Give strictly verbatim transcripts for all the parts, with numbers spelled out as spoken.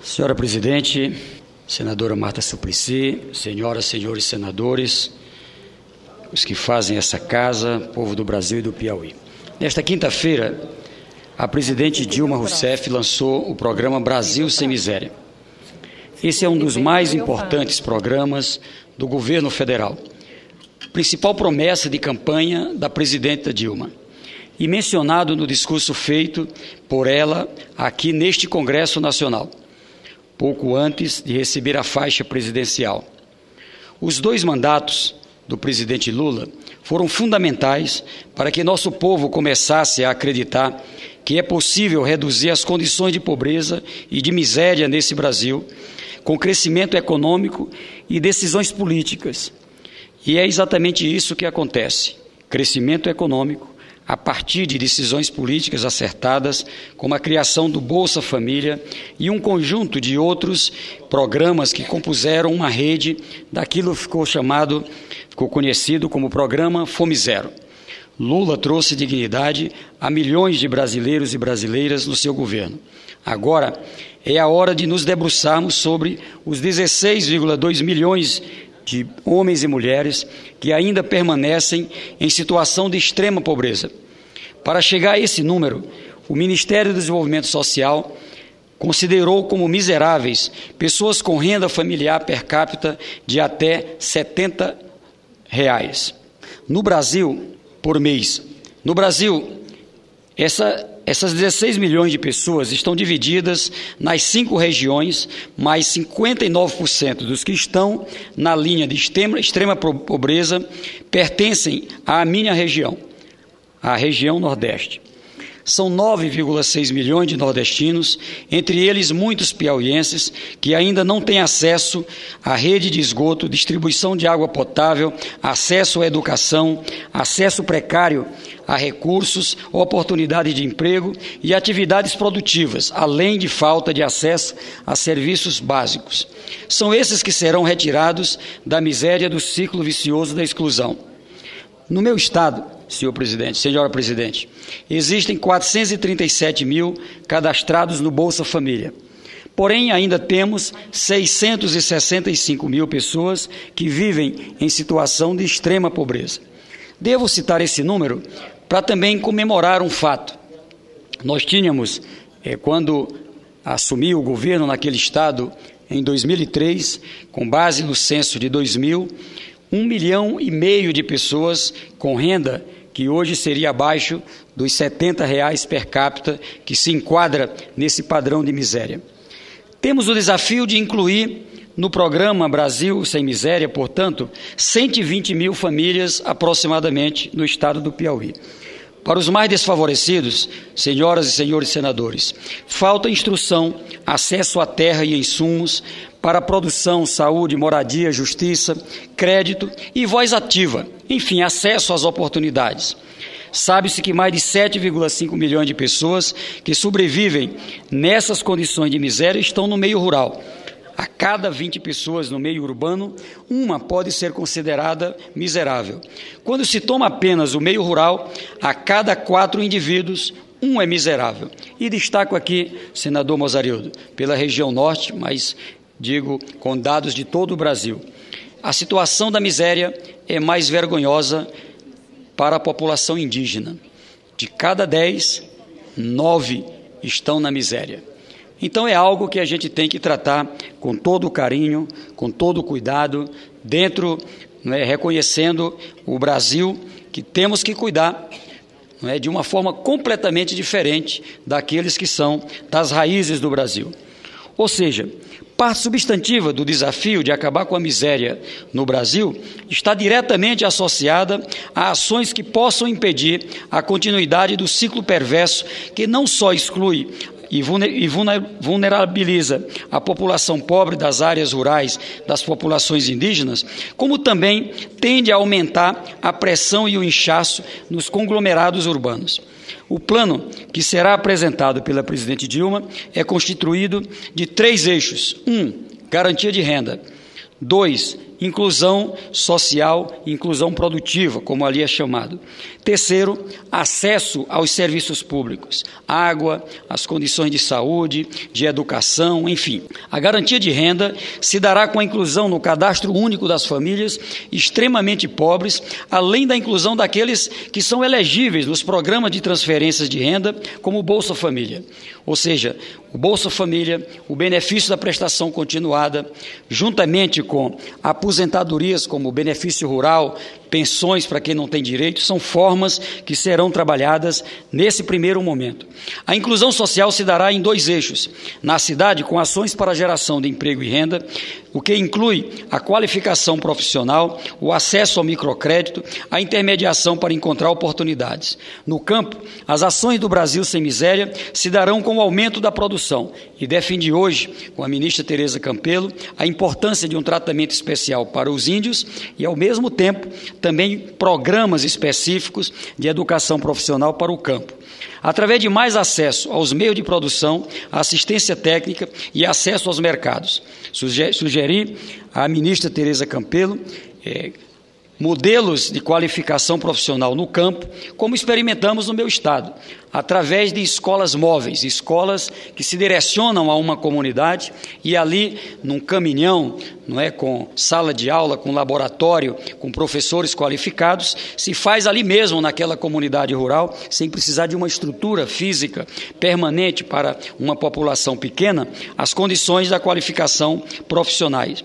Senhora Presidente, Senadora Marta Suplicy, senhoras, senhores senadores, os que fazem essa casa, povo do Brasil e do Piauí. Nesta quinta-feira, a presidente Dilma Rousseff lançou o programa Brasil Sem Miséria. Esse é um dos mais importantes programas do governo federal, principal promessa de campanha da presidenta Dilma, e mencionado no discurso feito por ela aqui neste Congresso Nacional, pouco antes de receber a faixa presidencial. Os dois mandatos do presidente Lula foram fundamentais para que nosso povo começasse a acreditar que é possível reduzir as condições de pobreza e de miséria nesse Brasil, com crescimento econômico e decisões políticas. E é exatamente isso que acontece: crescimento econômico a partir de decisões políticas acertadas, como a criação do Bolsa Família e um conjunto de outros programas que compuseram uma rede daquilo que ficou chamado, ficou conhecido como Programa Fome Zero. Lula trouxe dignidade a milhões de brasileiros e brasileiras no seu governo. Agora é a hora de nos debruçarmos sobre os dezesseis vírgula dois milhões de homens e mulheres que ainda permanecem em situação de extrema pobreza. Para chegar a esse número, o Ministério do Desenvolvimento Social considerou como miseráveis pessoas com renda familiar per capita de até setenta reais. No Brasil, por mês. No Brasil, essa, essas dezesseis milhões de pessoas estão divididas nas cinco regiões, mas cinquenta e nove por cento dos que estão na linha de extrema, extrema pobreza pertencem à minha região, a região Nordeste. São nove vírgula seis milhões de nordestinos, entre eles muitos piauienses, que ainda não têm acesso à rede de esgoto, distribuição de água potável, acesso à educação, acesso precário a recursos, oportunidade de emprego e atividades produtivas, além de falta de acesso a serviços básicos. São esses que serão retirados da miséria do ciclo vicioso da exclusão. No meu estado, senhor presidente, senhora presidente, existem quatrocentos e trinta e sete mil cadastrados no Bolsa Família. Porém, ainda temos seiscentos e sessenta e cinco mil pessoas que vivem em situação de extrema pobreza. Devo citar esse número para também comemorar um fato. Nós tínhamos, é, quando assumi o governo naquele estado, em dois mil e três, com base no censo de dois mil, um milhão e meio de pessoas com renda que hoje seria abaixo dos setenta reais per capita, que se enquadra nesse padrão de miséria. Temos o desafio de incluir no programa Brasil Sem Miséria, portanto, cento e vinte mil famílias aproximadamente no estado do Piauí. Para os mais desfavorecidos, senhoras e senhores senadores, falta instrução, acesso à terra e insumos para produção, saúde, moradia, justiça, crédito e voz ativa, enfim, acesso às oportunidades. Sabe-se que mais de sete vírgula cinco milhões de pessoas que sobrevivem nessas condições de miséria estão no meio rural. A cada vinte pessoas no meio urbano, uma pode ser considerada miserável. Quando se toma apenas o meio rural, a cada quatro indivíduos, um é miserável. E destaco aqui, senador Mozarildo, pela região norte, mas digo com dados de todo o Brasil. A situação da miséria é mais vergonhosa para a população indígena. De cada dez, nove estão na miséria. Então é algo que a gente tem que tratar com todo o carinho, com todo o cuidado, dentro, né, reconhecendo o Brasil, que temos que cuidar, né, de uma forma completamente diferente daqueles que são das raízes do Brasil. Ou seja, parte substantiva do desafio de acabar com a miséria no Brasil está diretamente associada a ações que possam impedir a continuidade do ciclo perverso que não só exclui e vulnerabiliza a população pobre das áreas rurais, das populações indígenas, como também tende a aumentar a pressão e o inchaço nos conglomerados urbanos. O plano que será apresentado pela presidente Dilma é constituído de três eixos. Um, garantia de renda. Dois, inclusão social e inclusão produtiva, como ali é chamado. Terceiro, acesso aos serviços públicos, água, as condições de saúde, de educação, enfim. A garantia de renda se dará com a inclusão no cadastro único das famílias extremamente pobres, além da inclusão daqueles que são elegíveis nos programas de transferências de renda, como o Bolsa Família. Ou seja, o Bolsa Família, o benefício da prestação continuada, juntamente com aposentadorias como o benefício rural, pensões para quem não tem direito, são formas que serão trabalhadas nesse primeiro momento. A inclusão social se dará em dois eixos, na cidade com ações para a geração de emprego e renda, o que inclui a qualificação profissional, o acesso ao microcrédito, a intermediação para encontrar oportunidades. No campo, as ações do Brasil Sem Miséria se darão com o aumento da produção e defendi hoje, com a ministra Tereza Campelo, a importância de um tratamento especial para os índios e, ao mesmo tempo, também programas específicos de educação profissional para o campo. Através de mais acesso aos meios de produção, assistência técnica e acesso aos mercados. Sugeri à ministra Tereza Campelo é, modelos de qualificação profissional no campo, como experimentamos no meu estado, através de escolas móveis, escolas que se direcionam a uma comunidade e ali, num caminhão, não é, com sala de aula, com laboratório, com professores qualificados, se faz ali mesmo naquela comunidade rural, sem precisar de uma estrutura física permanente para uma população pequena, as condições da qualificação profissionais.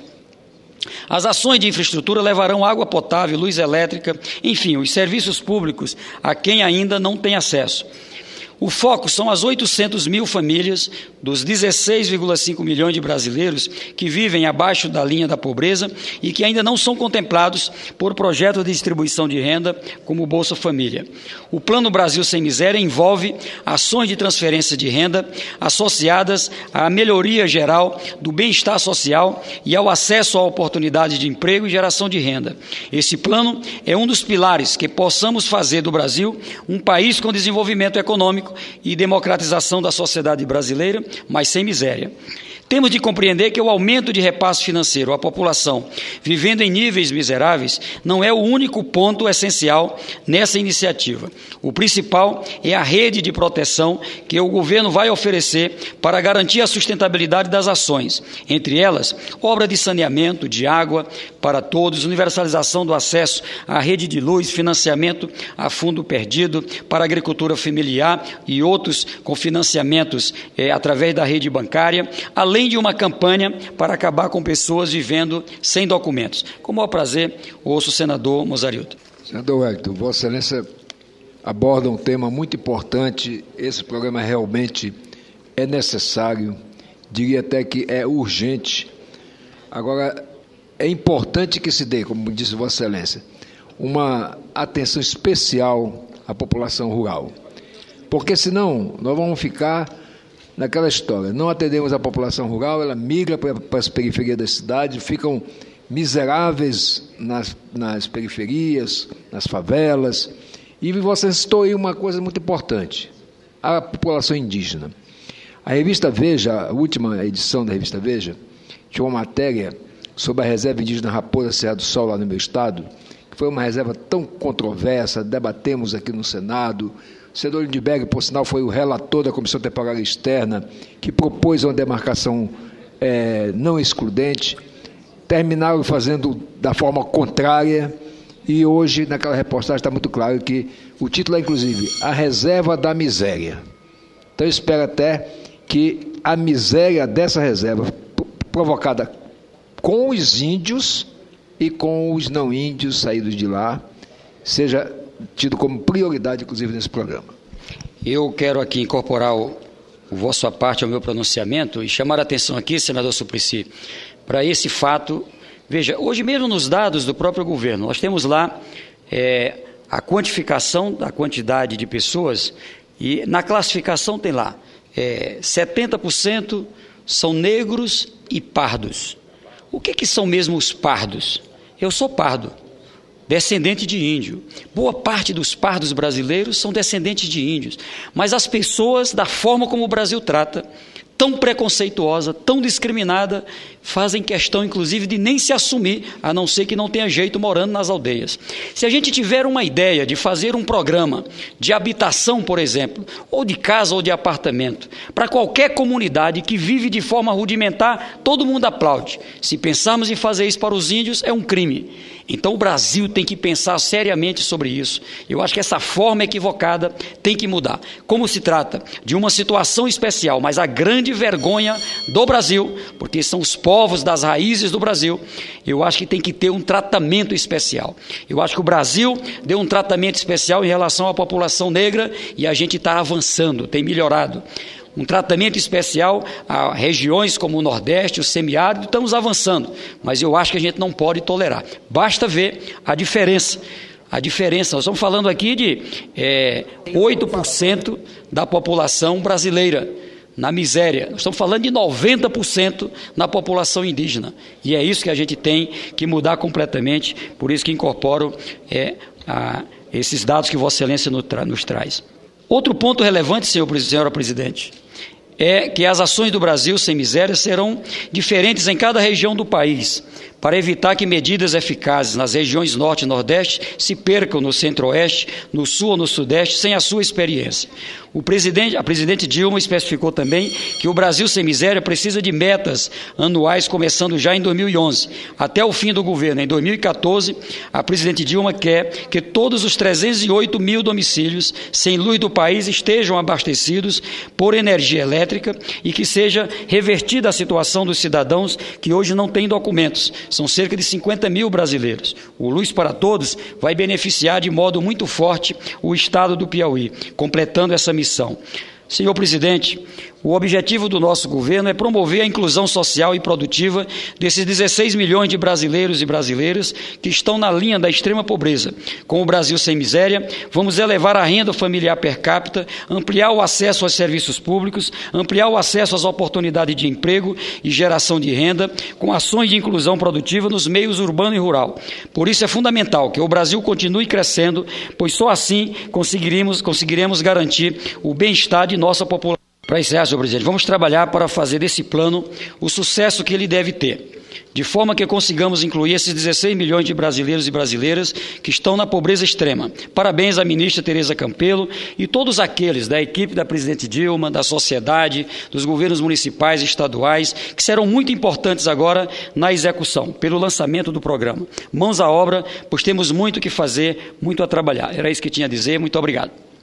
As ações de infraestrutura levarão água potável, luz elétrica, enfim, os serviços públicos a quem ainda não tem acesso. O foco são as oitocentas mil famílias dos dezesseis vírgula cinco milhões de brasileiros que vivem abaixo da linha da pobreza e que ainda não são contemplados por projetos de distribuição de renda como o Bolsa Família. O Plano Brasil Sem Miséria envolve ações de transferência de renda associadas à melhoria geral do bem-estar social e ao acesso a oportunidades de emprego e geração de renda. Esse plano é um dos pilares que possamos fazer do Brasil um país com desenvolvimento econômico e democratização da sociedade brasileira, mas sem miséria. Temos de compreender que o aumento de repasse financeiro à população vivendo em níveis miseráveis não é o único ponto essencial nessa iniciativa. O principal é a rede de proteção que o governo vai oferecer para garantir a sustentabilidade das ações, entre elas, obra de saneamento, de água para todos, universalização do acesso à rede de luz, financiamento a fundo perdido para a agricultura familiar e outros com financiamentos eh, através da rede bancária, além além de uma campanha para acabar com pessoas vivendo sem documentos. Com o maior prazer, ouço o senador Mozarildo. Senador Wellington, Vossa Excelência aborda um tema muito importante. Esse programa realmente é necessário, diria até que é urgente. Agora, é importante que se dê, como disse Vossa Excelência, uma atenção especial à população rural, porque senão nós vamos ficar naquela história, não atendemos a população rural, ela migra para, para as periferias da cidade, ficam miseráveis nas, nas periferias, nas favelas, e você citou aí uma coisa muito importante, a população indígena. A revista Veja, a última edição da revista Veja, tinha uma matéria sobre a reserva indígena Raposa Serra do Sol, lá no meu estado, que foi uma reserva tão controversa, debatemos aqui no Senado. O senador Lindbergh, por sinal, foi o relator da Comissão Temporária Externa, que propôs uma demarcação é, não excludente, terminaram fazendo da forma contrária, e hoje, naquela reportagem, está muito claro que o título é, inclusive, A Reserva da Miséria. Então, eu espero até que a miséria dessa reserva, provocada com os índios e com os não índios saídos de lá, seja tido como prioridade, inclusive, nesse programa. Eu quero aqui incorporar o, o vossa parte ao meu pronunciamento e chamar a atenção aqui, senador Suplicy, para esse fato. Veja, hoje mesmo nos dados do próprio governo, nós temos lá é, a quantificação da quantidade de pessoas e na classificação tem lá é, setenta por cento são negros e pardos. O que, que são mesmo os pardos? Eu sou pardo, descendente de índio. Boa parte dos pardos brasileiros são descendentes de índios. Mas as pessoas, da forma como o Brasil trata, tão preconceituosa, tão discriminada, fazem questão, inclusive, de nem se assumir, a não ser que não tenha jeito morando nas aldeias. Se a gente tiver uma ideia de fazer um programa de habitação, por exemplo, ou de casa ou de apartamento, para qualquer comunidade que vive de forma rudimentar, todo mundo aplaude. Se pensarmos em fazer isso para os índios, é um crime. Então o Brasil tem que pensar seriamente sobre isso. Eu acho que essa forma equivocada tem que mudar. Como se trata de uma situação especial, mas a grande vergonha do Brasil, porque são os povos das raízes do Brasil, eu acho que tem que ter um tratamento especial. Eu acho que o Brasil deu um tratamento especial em relação à população negra e a gente está avançando, tem melhorado. Um tratamento especial a regiões como o Nordeste, o semiárido, estamos avançando, mas eu acho que a gente não pode tolerar. Basta ver a diferença. A diferença, nós estamos falando aqui de é, oito por cento da população brasileira na miséria. Nós estamos falando de noventa por cento na população indígena. E é isso que a gente tem que mudar completamente, por isso que incorporo é, a, esses dados que Vossa Excelência nos, tra nos traz. Outro ponto relevante, senhor, senhora presidente, é que as ações do Brasil sem miséria serão diferentes em cada região do país, para evitar que medidas eficazes nas regiões norte e nordeste se percam no centro-oeste, no sul ou no sudeste, sem a sua experiência. O presidente, a presidente Dilma especificou também que o Brasil sem miséria precisa de metas anuais, começando já em dois mil e onze, até o fim do governo. Em dois mil e quatorze, a presidente Dilma quer que todos os trezentos e oito mil domicílios sem luz do país estejam abastecidos por energia elétrica e que seja revertida a situação dos cidadãos que hoje não têm documentos. São cerca de cinquenta mil brasileiros. O Luz para Todos vai beneficiar de modo muito forte o estado do Piauí, completando essa missão. Senhor presidente, o objetivo do nosso governo é promover a inclusão social e produtiva desses dezesseis milhões de brasileiros e brasileiras que estão na linha da extrema pobreza. Com o Brasil sem miséria, vamos elevar a renda familiar per capita, ampliar o acesso aos serviços públicos, ampliar o acesso às oportunidades de emprego e geração de renda, com ações de inclusão produtiva nos meios urbano e rural. Por isso é fundamental que o Brasil continue crescendo, pois só assim conseguiremos, conseguiremos garantir o bem-estar de nossa população. Para encerrar, senhor presidente, vamos trabalhar para fazer desse plano o sucesso que ele deve ter, de forma que consigamos incluir esses dezesseis milhões de brasileiros e brasileiras que estão na pobreza extrema. Parabéns à ministra Tereza Campelo e todos aqueles da equipe da presidente Dilma, da sociedade, dos governos municipais e estaduais, que serão muito importantes agora na execução, pelo lançamento do programa. Mãos à obra, pois temos muito o que fazer, muito a trabalhar. Era isso que tinha a dizer. Muito obrigado.